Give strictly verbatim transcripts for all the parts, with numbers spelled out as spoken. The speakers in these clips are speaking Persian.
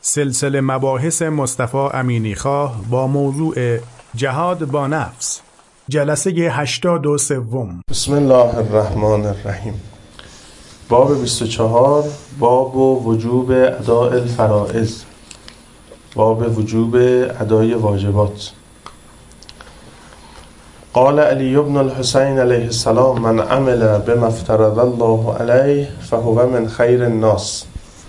سلسله مباحث مصطفی امینی خواه با موضوع جهاد با نفس، جلسه هشتاد و سوم. بسم الله الرحمن الرحیم. باب بیست و چهار، باب وجوب اداء الفرائض، باب وجوب ادای واجبات. قال علی بن الحسین علیه السلام: من عمل بما افترض الله علیه فهو من خیر الناس.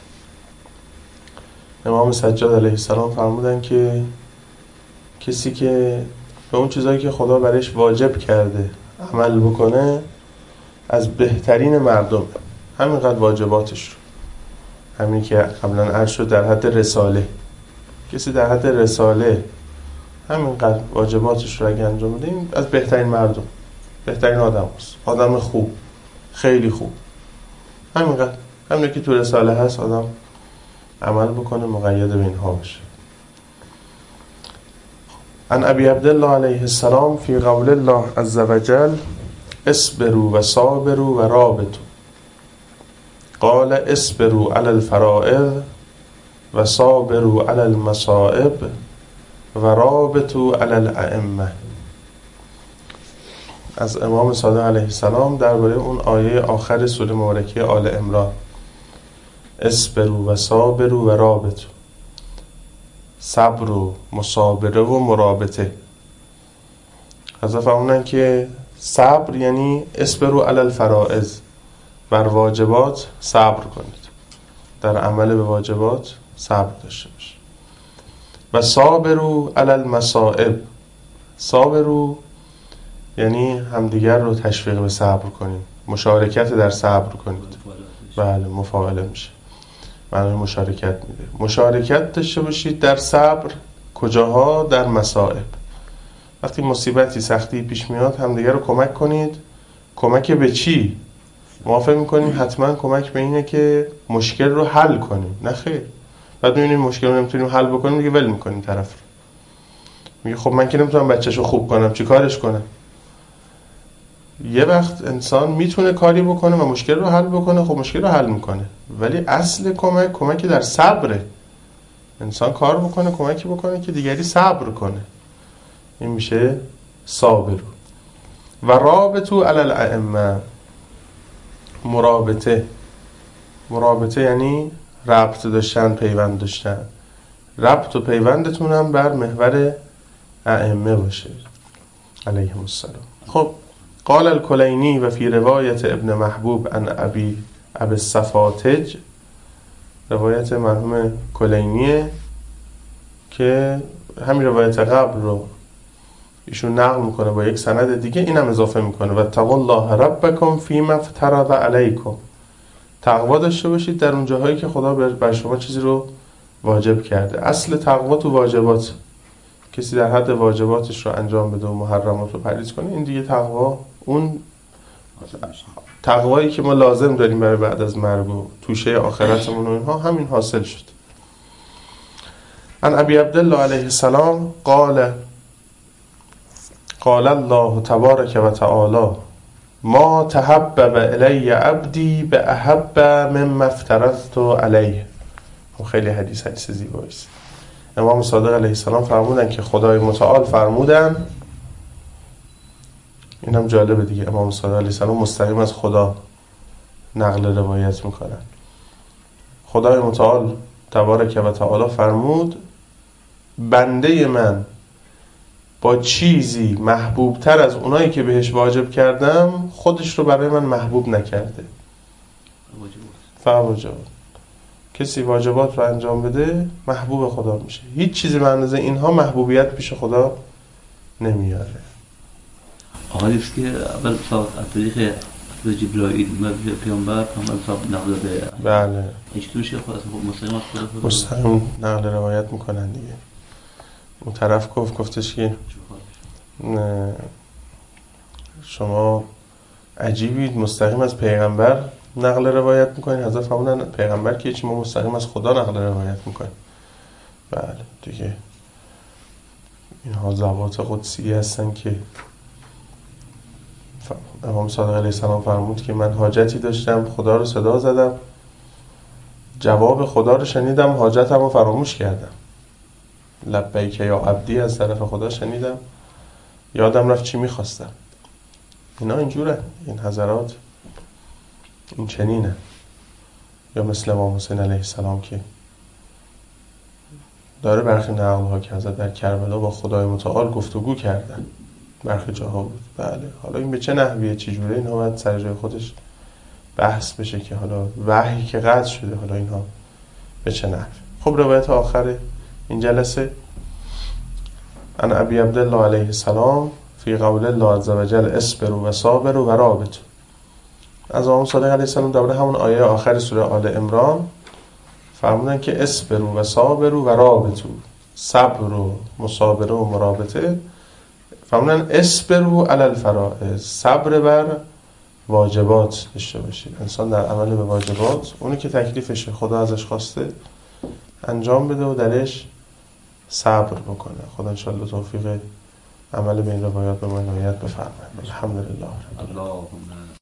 امام سجاد علیه السلام فرمودن که کسی که به اون چیزایی که خدا برش واجب کرده عمل بکنه از بهترین مردم، همینقدر واجباتش رو، همین که قبلا عرض شد در حد رساله، کسی در حد رساله همینقدر واجباتش رو اگه انجام بده از بهترین مردم، بهترین آدم هست، آدم خوب، خیلی خوب، همینقدر همینه که تو رساله هست آدم عمل بکنه مقید به اینها باشه. عن ابی عبدالله علیه السلام فی قول الله عز وجل: اصبروا و صابروا و رابطوا. قال اصبروا علی الفرائض و صابروا علی المصائب و رابطوا علی الائمه. از امام صادق علیه السلام درباره اون آیه آخر سوره مبارکه آل عمران: اصبروا و صابروا و رابطوا، صبر و مصابره و مرابطه. حضرت فرمودن که صبر یعنی اصبروا علی الفرائض، بر واجبات صبر کنید، در عمل به واجبات صبر داشته باشید. و صابروا علی المصائب، صابروا یعنی همدیگر رو تشویق به صبر کنید، مشارکت در صبر کنید. بله، مفاعله میشه، معنی مشارکت میده. مشارکت داشته باشید در صبر. کجاها؟ در مصائب. وقتی مصیبتی، سختی پیش میاد همدیگر رو کمک کنید. کمک به چی؟ ما فکر میکنیم حتما کمک به اینه که مشکل رو حل کنیم. نه خیر. بعد میبینیم مشکل رو نمیتونیم حل بکنیم، دیگه ول میکنیم طرف رو. میگه خب من که نمیتونم بچه‌شو خوب کنم، چی کارش کنم؟ یه وقت انسان میتونه کاری بکنه و مشکل رو حل بکنه، خب مشکل رو حل میکنه، ولی اصل کمک کمکی در صبره. انسان کار بکنه، کمکی بکنه که دیگری صبر کنه، این میشه صابر. و رابطو علی الائمه، مرابطه. مرابطه یعنی ربط داشتن، پیوند داشتن. ربط و پیوندتون هم بر محور ائمه باشه علیهم السلام. خب قال الکلینی و فی روایت ابن محبوب عن ابی ابی الصفاتج، روایت مرحوم کلینیه که همین روایت قبل رو ایشون نقل میکنه با یک سند دیگه، اینم اضافه میکنه: و اتقوا الله ربکم فیما افترض علیکم. تقوا داشته باشید در اون جاهایی که خدا بر شما چیزی رو واجب کرده. اصل تقوا تو واجبات، کسی در حد واجباتش رو انجام بده و محرمات رو پرهیز کنه، این دیگه تقوا، اون تقوایی که ما لازم داریم برای بعد از مرگ و توشه آخرتمون و اینها، همین حاصل شد. عن ابی عبدالله علیه السلام قال قال الله تبارک و تعالی: ما تحبب الی عبدی به احب مما افترضت علیه. خیلی حدیث حدیث زیبایی است. امام صادق علیه السلام فرمودن که خدای متعال فرمودن، اینم جالبه دیگه، امام صادق علیه السلام مستقیم از خدا نقل روایت میکنن. خدای متعال تبارک و تعالی فرمود: بنده من با چیزی محبوب تر از اونایی که بهش واجب کردم خودش رو برای من محبوب نکرده. واجبات. کسی واجبات رو انجام بده محبوب خدا میشه. هیچ چیزی به اندازه اینها محبوبیت پیش خدا نمیاره. حدیث که اول صاحب طریق جبرائیل پیامبر پیامبر صاحب نقل به بله اجتماعی خود مستقیم از خدا مستقیم نقل روایت میکنن دیگه. اون طرف گفت گفتش که شما عجیبید، مستقیم از پیغمبر نقل روایت میکنین. حضرت فرمودن پیغمبر که چی، ما مستقیم از خدا نقل روایت میکنیم. بله دیگه اینها ذوات قدسی هستن که امام صادق علیه السلام فرمود که من حاجتی داشتم، خدا رو صدا زدم، جواب خدا رو شنیدم، حاجتم رو فراموش کردم. لبیک یا عبدی از طرف خدا شنیدم، یادم رفت چی میخواستم. اینا اینجوره، این حضرات این چنینه. یا مثل امام حسین علیه السلام که داره برخی نقل ها که حضرت در کربلا با خدای متعال گفتگو کردن، برخی جاها بود. بله، حالا این به چه نحویه، چه جوره، اینها باید سر جای خودش بحث بشه که حالا وحی که قطع شده، حالا اینها به چه نحوی. خب روایت آخر این جلسه ان ابی عبدالله علیه السلام فی قول الله عز وجل اصبروا و صابروا و رابطوا. از امام صادق علیه السلام درباره همون آیه آخر سوره آل عمران فرمودن که اصبروا و صابروا و رابطوا، صبر و مصابره و مرابطه. فرمودن اصبروا علی الفرائض، صبر بر واجبات داشته باشید. انسان در عمل به واجبات، اونی که تکلیفشه خدا ازش خواسته انجام بده و درش صبر بکنه. خدا انشاءالله توفیق عمل به این روایات به ما عنایت بفرماید. الحمدلله.